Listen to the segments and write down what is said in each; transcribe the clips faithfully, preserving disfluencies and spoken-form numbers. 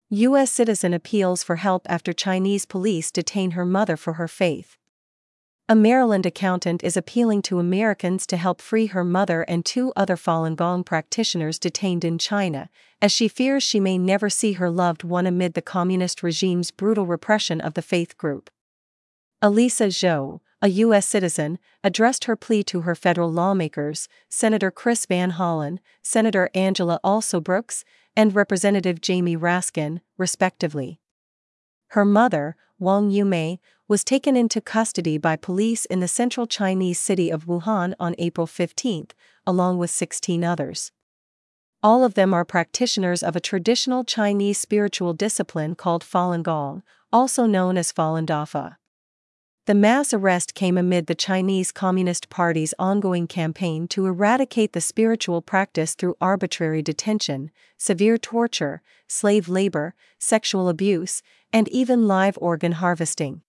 U S citizen appeals for help after Chinese police detain her mother for her faith. A Maryland accountant is appealing to Americans to help free her mother and two other Falun Gong practitioners detained in China, as she fears she may never see her loved one amid the communist regime's brutal repression of the faith group. Elisa Zhou, a U S citizen, addressed her plea to her federal lawmakers, Senator Chris Van Hollen, Senator Angela Alsobrooks, and Representative Jamie Raskin, respectively. Her mother, Wang Yumei, was taken into custody by police in the central Chinese city of Wuhan on April fifteenth, along with sixteen others. All of them are practitioners of a traditional Chinese spiritual discipline called Falun Gong, also known as Falun Dafa. The mass arrest came amid the Chinese Communist Party's ongoing campaign to eradicate the spiritual practice through arbitrary detention, severe torture, slave labor, sexual abuse, and even live organ harvesting.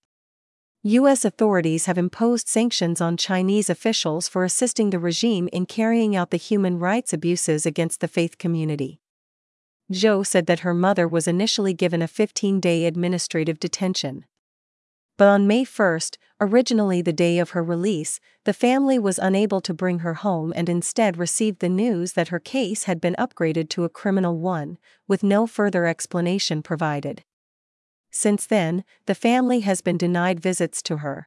U S authorities have imposed sanctions on Chinese officials for assisting the regime in carrying out the human rights abuses against the faith community. Zhou said that her mother was initially given a fifteen-day administrative detention. But on May first, originally the day of her release, the family was unable to bring her home and instead received the news that her case had been upgraded to a criminal one, with no further explanation provided. Since then, the family has been denied visits to her.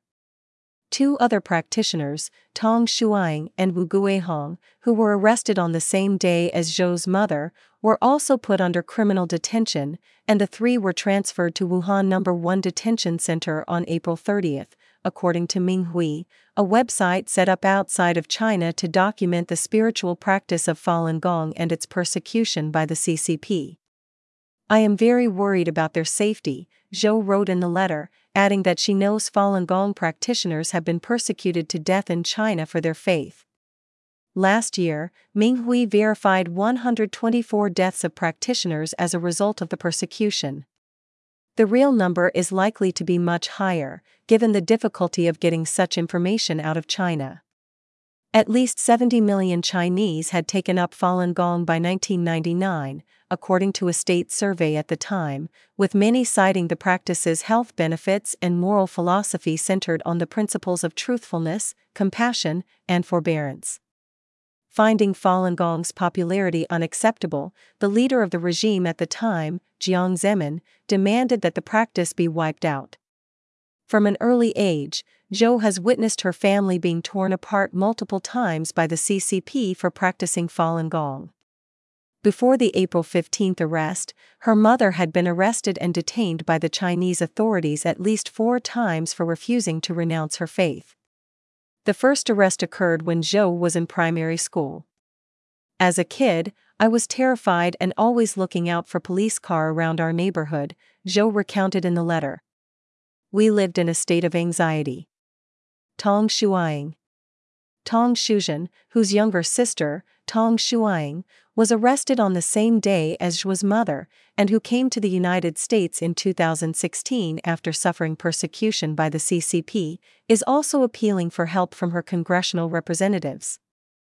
Two other practitioners, Tong Shuang and Wu Guihong, who were arrested on the same day as Zhou's mother, were also put under criminal detention, and the three were transferred to Wuhan Number one Detention Center on April thirtieth, according to Minghui, a website set up outside of China to document the spiritual practice of Falun Gong and its persecution by the C C P. "I am very worried about their safety," Zhou wrote in the letter, adding that she knows Falun Gong practitioners have been persecuted to death in China for their faith. Last year, Minghui verified one hundred twenty-four deaths of practitioners as a result of the persecution. The real number is likely to be much higher, given the difficulty of getting such information out of China. At least seventy million Chinese had taken up Falun Gong by nineteen ninety-nine, according to a state survey at the time, with many citing the practice's health benefits and moral philosophy centered on the principles of truthfulness, compassion, and forbearance. Finding Falun Gong's popularity unacceptable, the leader of the regime at the time, Jiang Zemin, demanded that the practice be wiped out. From an early age, Zhou has witnessed her family being torn apart multiple times by the C C P for practicing Falun Gong. Before the April fifteenth arrest, her mother had been arrested and detained by the Chinese authorities at least four times for refusing to renounce her faith. The first arrest occurred when Zhou was in primary school. "As a kid, I was terrified and always looking out for police car around our neighborhood," Zhou recounted in the letter. "We lived in a state of anxiety." Tong Shuang. Tong Shuzhen, whose younger sister, Tong Shuang, was arrested on the same day as Zhou's mother, and who came to the United States in two thousand sixteen after suffering persecution by the C C P, is also appealing for help from her congressional representatives.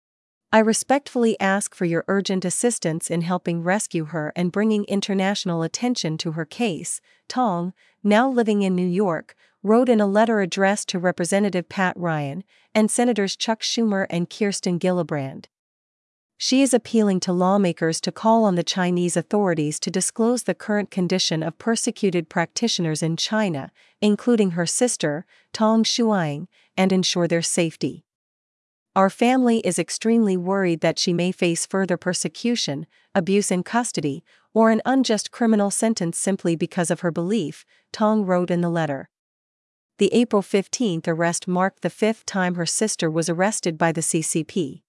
"I respectfully ask for your urgent assistance in helping rescue her and bringing international attention to her case," Tong, now living in New York, wrote in a letter addressed to Representative Pat Ryan and Senators Chuck Schumer and Kirsten Gillibrand. She is appealing to lawmakers to call on the Chinese authorities to disclose the current condition of persecuted practitioners in China, including her sister, Tong Shuang, and ensure their safety. "Our family is extremely worried that she may face further persecution, abuse in custody, or an unjust criminal sentence simply because of her belief," Tong wrote in the letter. The April fifteenth arrest marked the fifth time her sister was arrested by the C C P.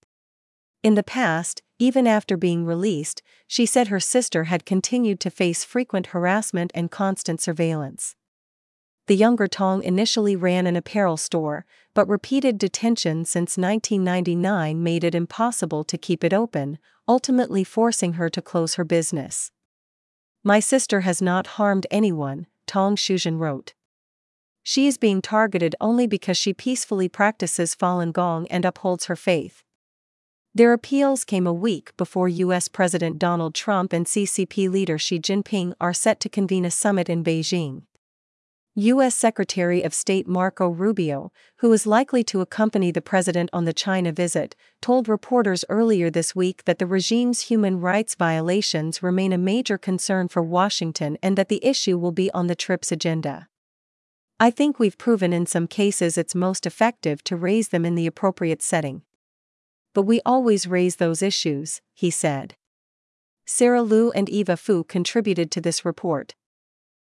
In the past, even after being released, she said her sister had continued to face frequent harassment and constant surveillance. The younger Tong initially ran an apparel store, but repeated detention since nineteen ninety-nine made it impossible to keep it open, ultimately forcing her to close her business. "My sister has not harmed anyone," Tong Shuzhen wrote. "She is being targeted only because she peacefully practices Falun Gong and upholds her faith. Their appeals came a week before U S President Donald Trump and C C P leader Xi Jinping are set to convene a summit in Beijing. U S Secretary of State Marco Rubio, who is likely to accompany the president on the China visit, told reporters earlier this week that the regime's human rights violations remain a major concern for Washington and that the issue will be on the trip's agenda. "I think we've proven in some cases it's most effective to raise them in the appropriate setting. But we always raise those issues," he said. Sarah Liu and Eva Fu contributed to this report.